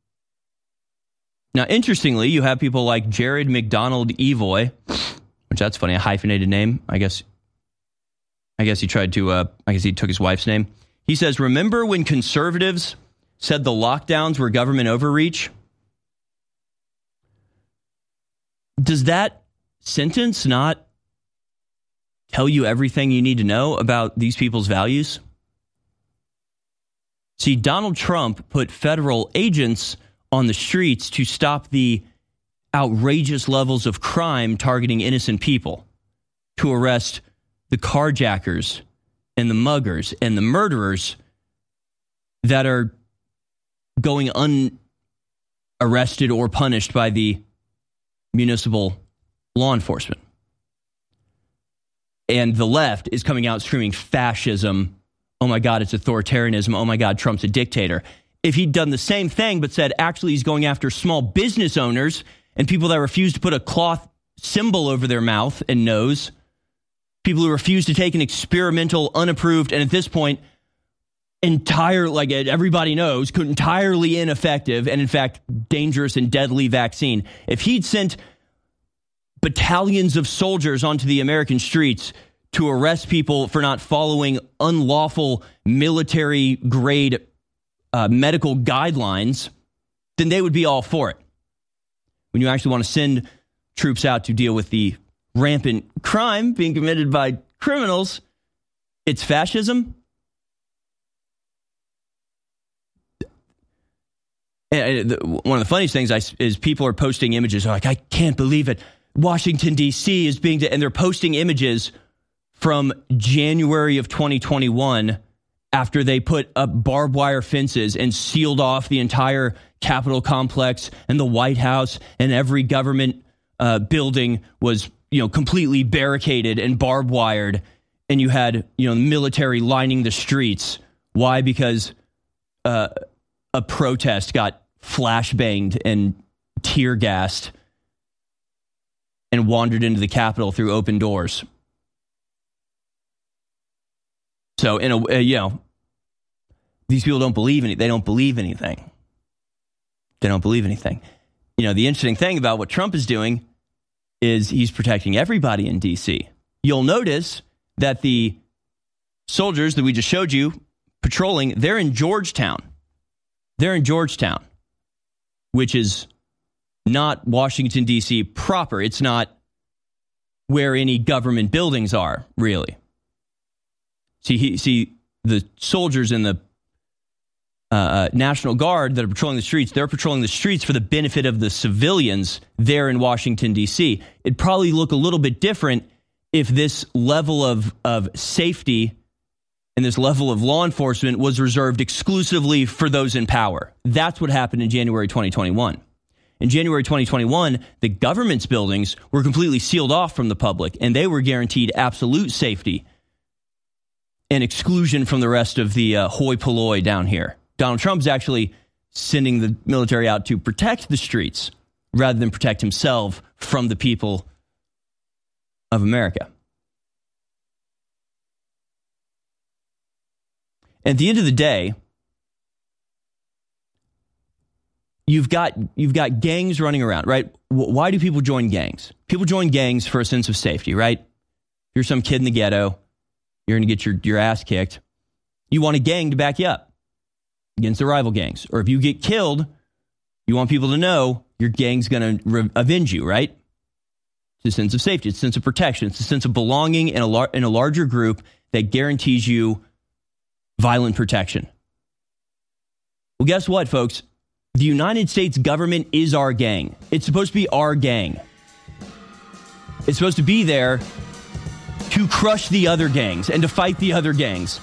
Now, interestingly, you have people like Jared McDonald Evoy, which that's funny, a hyphenated name. I guess he tried to, I guess he took his wife's name. He says, remember when conservatives said the lockdowns were government overreach? Does that sentence not tell you everything you need to know about these people's values? See, Donald Trump put federal agents on the streets to stop the outrageous levels of crime targeting innocent people, to arrest the carjackers and the muggers and the murderers that are going unarrested or punished by the municipal law enforcement. And the left is coming out screaming fascism. Oh my God, it's authoritarianism. Oh my God, Trump's a dictator. If he'd done the same thing but said actually he's going after small business owners and people that refuse to put a cloth symbol over their mouth and nose, people who refuse to take an experimental, unapproved, and at this point, like everybody knows, entirely ineffective and in fact dangerous and deadly vaccine. If he'd sent battalions of soldiers onto the American streets to arrest people for not following unlawful military-grade medical guidelines, then they would be all for it. When you actually want to send troops out to deal with the rampant crime being committed by criminals, it's fascism. And one of the funniest things is people are posting images like, I can't believe it. Washington, D.C. is being, and they're posting images from January of 2021 after they put up barbed wire fences and sealed off the entire Capitol complex and the White House, and every government building was, completely barricaded and barbed wired. And you had, military lining the streets. Why? Because a protest got flashbanged and tear gassed and wandered into the Capitol through open doors. So, these people don't believe anything. They don't believe anything. They don't believe anything. The interesting thing about what Trump is doing is he's protecting everybody in D.C. You'll notice that the soldiers that we just showed you patrolling, they're in Georgetown. They're in Georgetown, which is not Washington, D.C. proper. It's not where any government buildings are, really. See, the soldiers in the National Guard that are patrolling the streets, they're patrolling the streets for the benefit of the civilians there in Washington, D.C. It'd probably look a little bit different if this level of safety and this level of law enforcement was reserved exclusively for those in power. That's what happened in January 2021. In January 2021, the government's buildings were completely sealed off from the public, and they were guaranteed absolute safety and exclusion from the rest of the hoi polloi down here. Donald Trump's actually sending the military out to protect the streets rather than protect himself from the people of America. At the end of the day, you've got gangs running around, right? Why do people join gangs? People join gangs for a sense of safety, right? You're some kid in the ghetto. You're going to get your ass kicked. You want a gang to back you up against the rival gangs. Or if you get killed, you want people to know your gang's going to avenge you, right? It's a sense of safety. It's a sense of protection. It's a sense of belonging in a larger group that guarantees you violent protection. Well, guess what, folks? The United States government is our gang. It's supposed to be our gang. It's supposed to be there to crush the other gangs and to fight the other gangs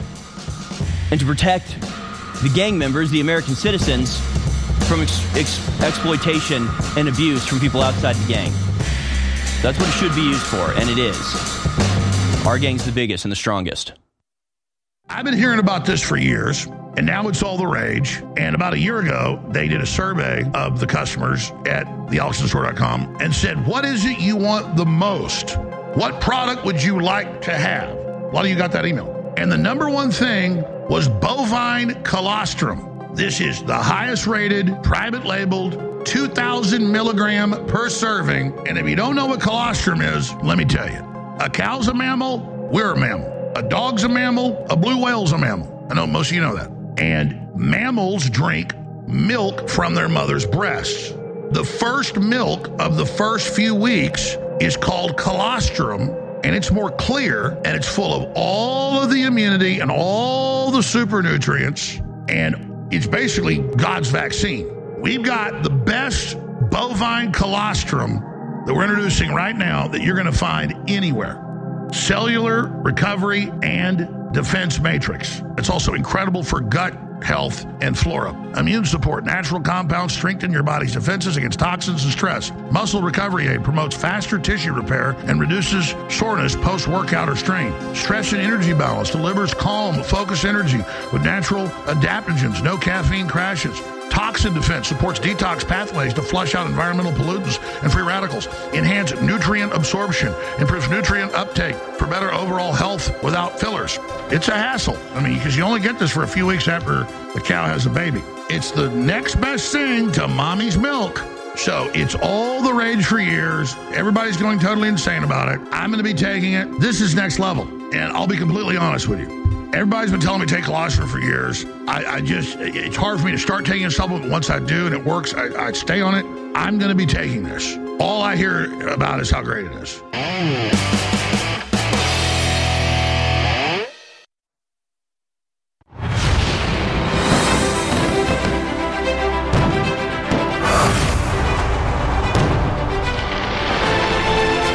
and to protect the gang members, the American citizens, from exploitation and abuse from people outside the gang. That's what it should be used for, and it is. Our gang's the biggest and the strongest. I've been hearing about this for years, and now it's all the rage. And about a year ago, they did a survey of the customers at thealexsonstore.com and said, what is it you want the most? What product would you like to have? A lot of you got that email. And the number one thing was bovine colostrum. This is the highest rated, private labeled, 2,000 milligram per serving. And if you don't know what colostrum is, let me tell you. A cow's a mammal, we're a mammal. A dog's a mammal, a blue whale's a mammal. I know most of you know that. And mammals drink milk from their mother's breasts. The first milk of the first few weeks is called colostrum, and it's more clear, and it's full of all of the immunity and all the super nutrients, and it's basically God's vaccine. We've got the best bovine colostrum that we're introducing right now that you're going to find anywhere. Cellular recovery and defense matrix. It's also incredible for gut health and flora. Immune support, natural compounds strengthen your body's defenses against toxins and stress. Muscle recovery aid promotes faster tissue repair and reduces soreness post-workout or strain. Stress and energy balance delivers calm, focused energy with natural adaptogens, no caffeine crashes. Toxin defense supports detox pathways to flush out environmental pollutants and free radicals. Enhance nutrient absorption. Improves nutrient uptake for better overall health without fillers. It's a hassle. Because you only get this for a few weeks after the cow has a baby. It's the next best thing to mommy's milk. So it's all the rage for years. Everybody's going totally insane about it. I'm going to be taking it. This is next level. And I'll be completely honest with you. Everybody's been telling me to take colostrum for years. It's hard for me to start taking a supplement. Once I do and it works, I stay on it. I'm going to be taking this. All I hear about is how great it is.